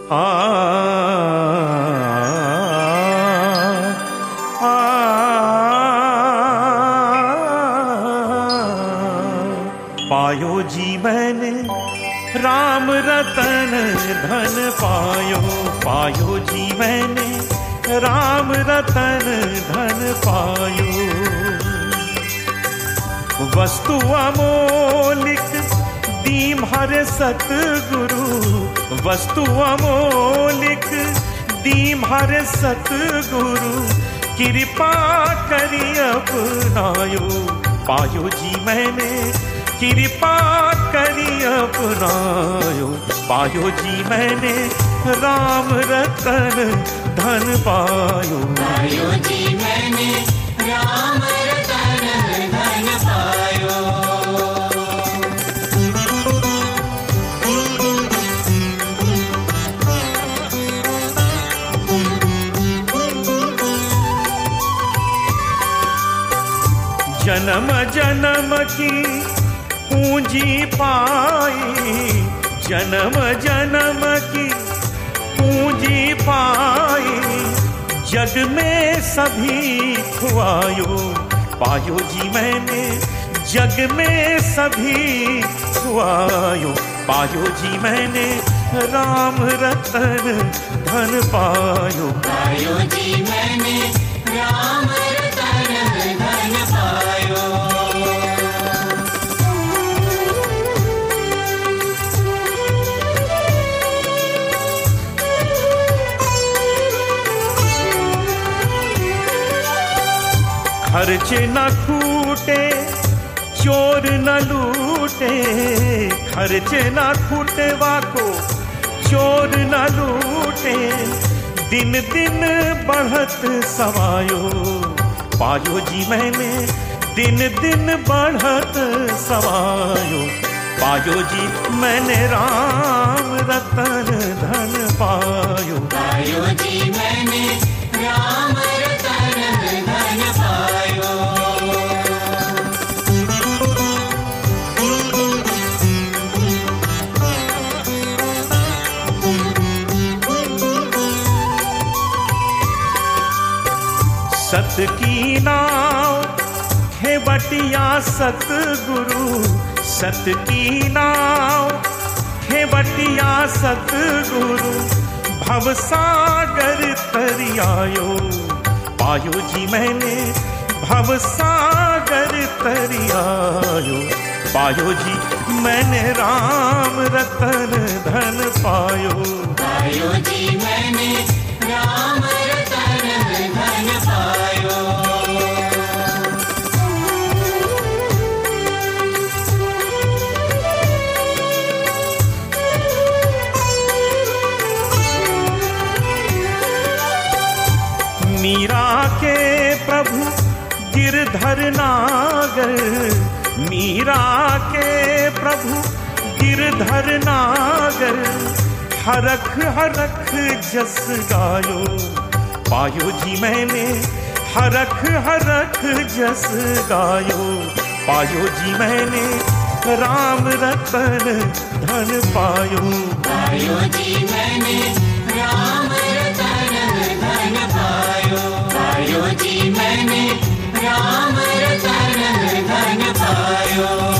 आ आ पायो जी मैंने राम रतन धन पायो, पायो जी मैंने राम रतन धन पायो। वस्तु अमोलिक दीम हर सतगुरु, वस्तु अमोलिक दीम हर सतगुरु, कृपा करी अपनायो। पायो जी मैंने कृपा करी अपनायो, पायो जी मैंने राम रतन धन पायो। पायो जी मैंने राम रतन धन पायो। जन्म जन्म की पूंजी पाई, जन्म जन्म की पूंजी पाई, जग में सभी खुआयो। पायो जी मैंने जग में सभी खुआयो, पायो जी मैंने राम रतन धन पायो। पायो जी मैंने राम रतन धन पायो। खर्च न खूटे चोर न लूटे, खर्च न खूटे वाको चोर न लूटे, दिन दिन बढ़त समायो। पायो जी मैंने दिन दिन बढ़त समायो, पायो जी मैंने राम रतन धन पायो। पायो जी मैंने राम रतन धन पायो। सत की नाव खेवटिया सतगुरु, सत की नाव खेवटिया सतगुरु, भवसागर तरियायो। पायो जी मैंने भवसागर तरियायो, पायो जी मैंने राम रतन धन पायो। पायो जी मैंने राम रतन धन पायो। मीरा के प्रभु गिरधर नागर, मीरा के प्रभु गिरधर नागर, हरख हरख जस गायो। पायो जी मैंने हरख हरख जस गायो, पायो जी मैंने राम रतन धन पायो। पायो जी मैंने राम रतन धन पायो। पायो जी मैंने राम रतन धन पायो।